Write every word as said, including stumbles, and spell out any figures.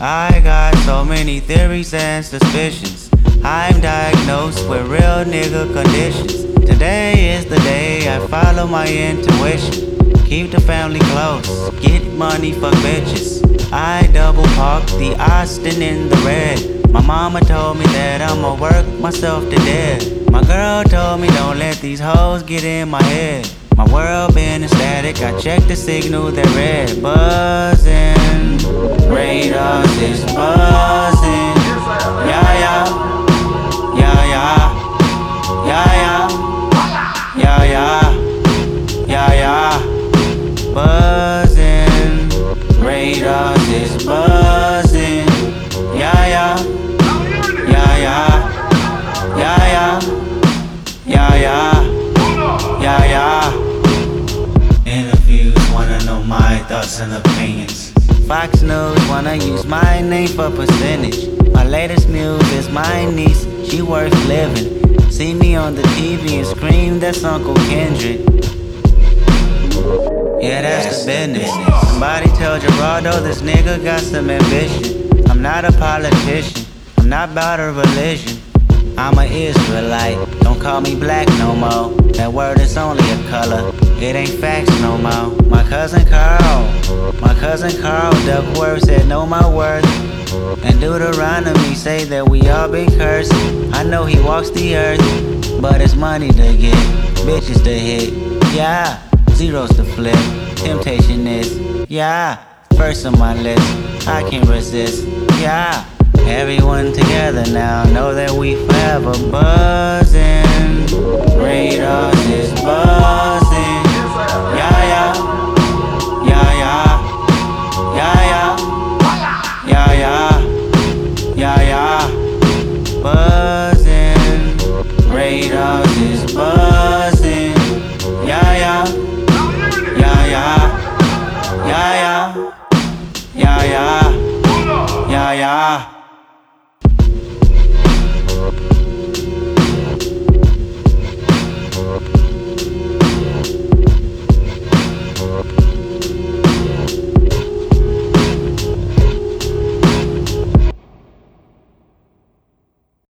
I got so many theories and suspicions. I'm diagnosed with real nigga conditions. Today is the day I follow my intuition. Keep the family close, get money for bitches. I double park the Austin in the red. My mama told me that I'ma work myself to death. My girl told me don't let these hoes get in my head. My world been static, I check the signal, they're red. Buzzing, radars is buzzing. Yeah, yeah, yeah, yeah, yeah, yeah, yeah, yeah, yeah, yeah. Buzzing, radars is buzzing. Yeah, yeah, yeah, yeah, yeah, yeah, yeah, yeah, yeah, yeah. Interviews wanna know my thoughts and opinions. Fox News wanna use my name for percentage. My latest news is my niece, she worth living. See me on the T V and scream, that's Uncle Kendrick. Yeah, that's the business. Somebody tell Gerardo this nigga got some ambition. I'm not a politician, I'm not about a religion. I'm an Israelite, don't call me black no more. That word is only a color, it ain't facts no more. My cousin Carl, my cousin Carl Duckworth said know my worth. And Deuteronomy say that we all been cursed. I know he walks the earth, but it's money to get, bitches to hit. Yeah, zeros to flip, temptation is, yeah, first on my list, I can't resist, yeah. Everyone together now, know that we forever buzzing. Radars is buzzing. Yeah, yeah, yeah, yeah, yeah, yeah, yeah, yeah, yeah, yeah. Buzzing. Radars is buzzing. Yeah, yeah, yeah, yeah, yeah, yeah, yeah, yeah, yeah, yeah.